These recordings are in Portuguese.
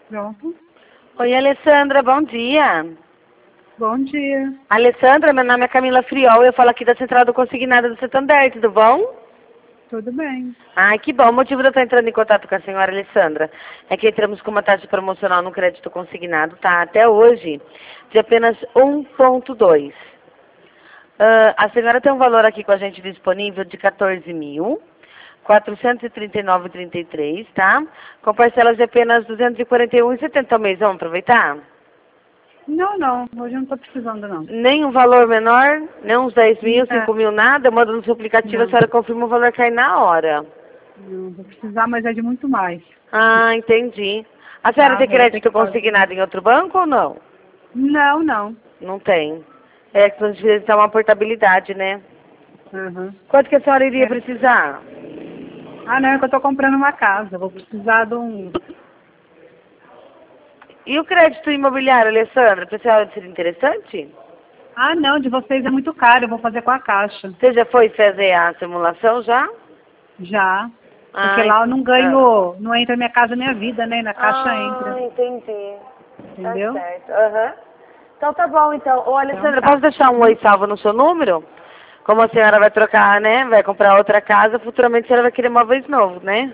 Pronto. Oi, Alessandra, bom dia. Bom dia. Alessandra, meu nome é Camila Friol, eu falo aqui da Central do Consignado do Santander, tudo bom? Tudo bem. Ai, que bom. O motivo de eu estar entrando em contato com a senhora Alessandra é que entramos com uma taxa promocional no crédito consignado, tá? Até hoje, de apenas 1,2. A senhora tem um valor aqui com a gente disponível de 14.439,33, tá? Com parcelas de apenas 241,70 ao mês. Vamos aproveitar? Não. Hoje eu não estou precisando, não. Nem um valor menor? Nem uns 10 mil, 5 Não. mil, nada? Manda no seu aplicativo, a Não. senhora confirma o valor cai na hora. Não, vou precisar, mas é de muito mais. Ah, entendi. A senhora Tá? tem Eu vou ter crédito que fazer. consignado em outro banco ou não? Não. Não tem. É que precisa ter uma portabilidade, né? Uhum. Quanto que a senhora iria É. precisar? Ah, não, é que eu estou comprando uma casa. Vou precisar de um... E o crédito imobiliário, Alessandra? Para a senhora seria interessante? Ah, não, de vocês é muito caro. Eu vou fazer com a Caixa. Você já foi fazer a simulação já? Já. Porque Ah, lá eu não ganho... Não entra minha casa, minha vida, né? Na Caixa entra. entendi. Tá Entendeu? certo. Aham. Então tá bom, então. Ô, Então Alessandra, tá. posso deixar um oi salvo no seu número? Como a senhora vai trocar, né? Vai comprar outra casa, futuramente a senhora vai querer móveis novos, né?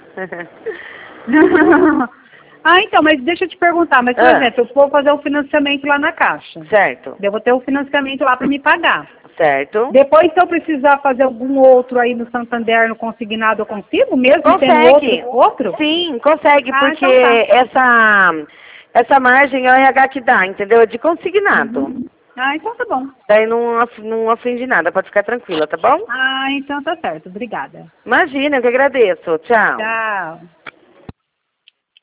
Ah, então, mas deixa eu te perguntar, mas por exemplo, eu vou fazer o financiamento lá na Caixa. Certo, Eu vou ter o financiamento lá para me pagar. certo. Depois, se eu precisar fazer algum outro aí no Santander, no consignado, eu consigo? Mesmo tendo Consegue. outro? Sim, consegue, Ah, porque então tá. essa margem é o RH que dá, entendeu? É de consignado. Uhum. Ah, então tá bom. Daí não ofende nada, pode ficar tranquila, tá bom? Ah, então tá certo. Obrigada. Imagina, eu que agradeço. Tchau. Tchau.